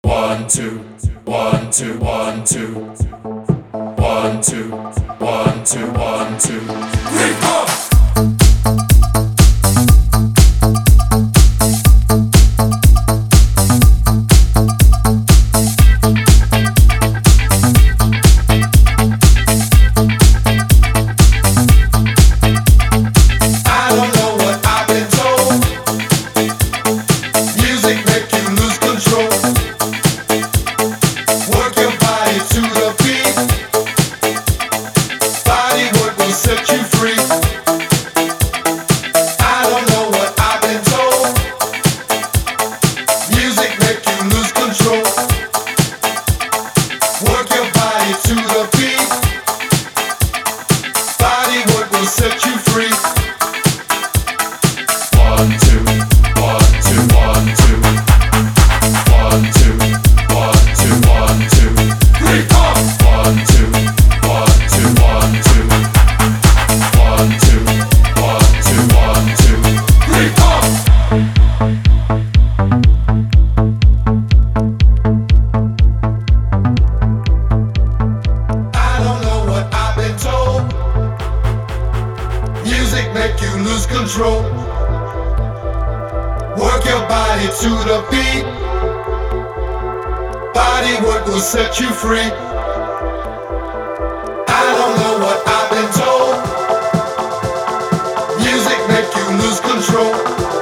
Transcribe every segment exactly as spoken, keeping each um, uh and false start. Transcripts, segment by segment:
One, two, one, two, one, two, one, two, one, two, one, two, three, four. Set you free. One, two, one, two, one, two, one, two, one, two, one, two, three, four. One, two, one, two, one, two, one, two, one, two, one, two, three, four. I don't know what I've been told. Music make you lose control. Work your body to the beat. Body work will set you free. I don't know what I've been told. Music make you lose control.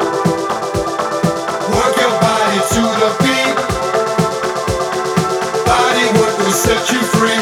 Work your body to the beat. Body work will set you free.